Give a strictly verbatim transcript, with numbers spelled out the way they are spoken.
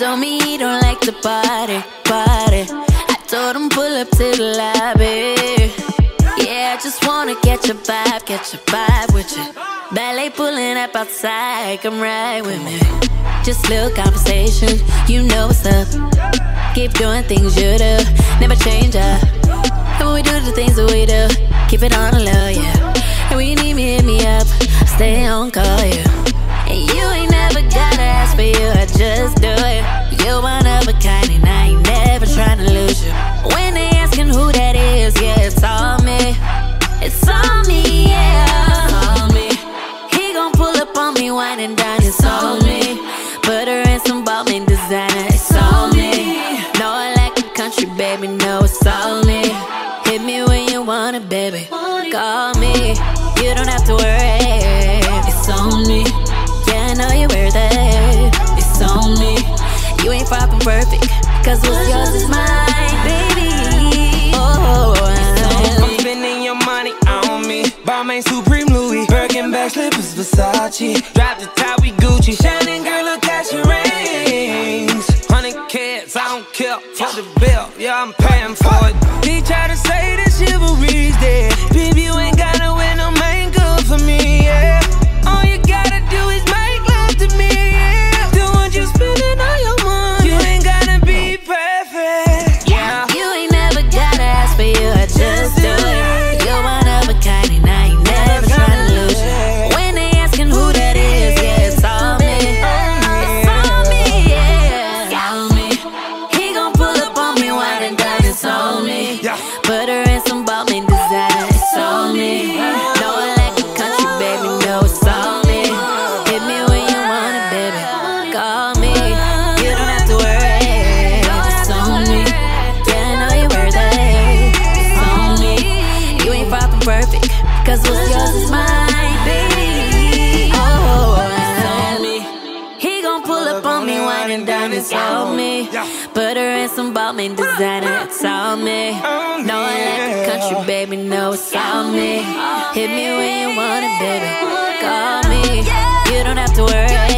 told me he don't like to party, party. I told him pull up to the lobby. Yeah, I just wanna catch your vibe, catch your vibe with you. Ballet pulling up outside, come right with me. Just little conversation, you know what's up. Keep doing things you do, never change up. And when we do the things that we do, keep it on the low, yeah. And when you need me, hit me up, stay on call, yeah. And you ain't never gotta ask for you, I just do it. You're one of a kind and I ain't never trying to lose you. When they asking who that is, yeah, it's all me. It's all me, yeah. It's all me. He gon' pull up on me, wine and dine, it's all me. Butter and some Balmain designer, it's all me. No, I like a country, baby, no, it's all me. Hit me when you want it, baby. Call me, you don't have to worry. It's on me, yeah, I know you're worth it. It's on me, you ain't far from perfect, cause what's yours is mine, baby. Oh, I'm spending your money on me. Balmain Supreme Louis, Birkin bag slippers Versace. Drop the top, we Gucci. Shining girl, look at your rings. Hundred kids, I don't care for the bill. Yeah, I'm paying for it. He try to say that chivalry's dead. Baby, you ain't gotta wear no makeup for me, yeah. All you gotta do is make love to me, yeah. Do what you spending all your money. You ain't gotta be perfect, yeah. You ain't never gotta ask for you, I just do it. You're one of a kind and I ain't never trying to lose you. When they asking who that is, yeah, it's all me. It's all me, yeah. It's all me. He gon' pull up on me, wine and dine, it's all me. Butter and some Balmain designer, it's all me. No, I like the country, baby, no, it's all me. Hit me when you want it, baby. Call me, you don't have to worry. It's on me, yeah, I know you're worth it. It's on me, you ain't far from perfect, cause what's yours is mine, baby. Oh, it's on me. He gon' pull up on me, wine and dine, it's all me. Butter and some Balmain designer, it's all me. No, I like the country, baby, no, it's all me. Hit me when you want it, baby. Call me, you don't have to worry.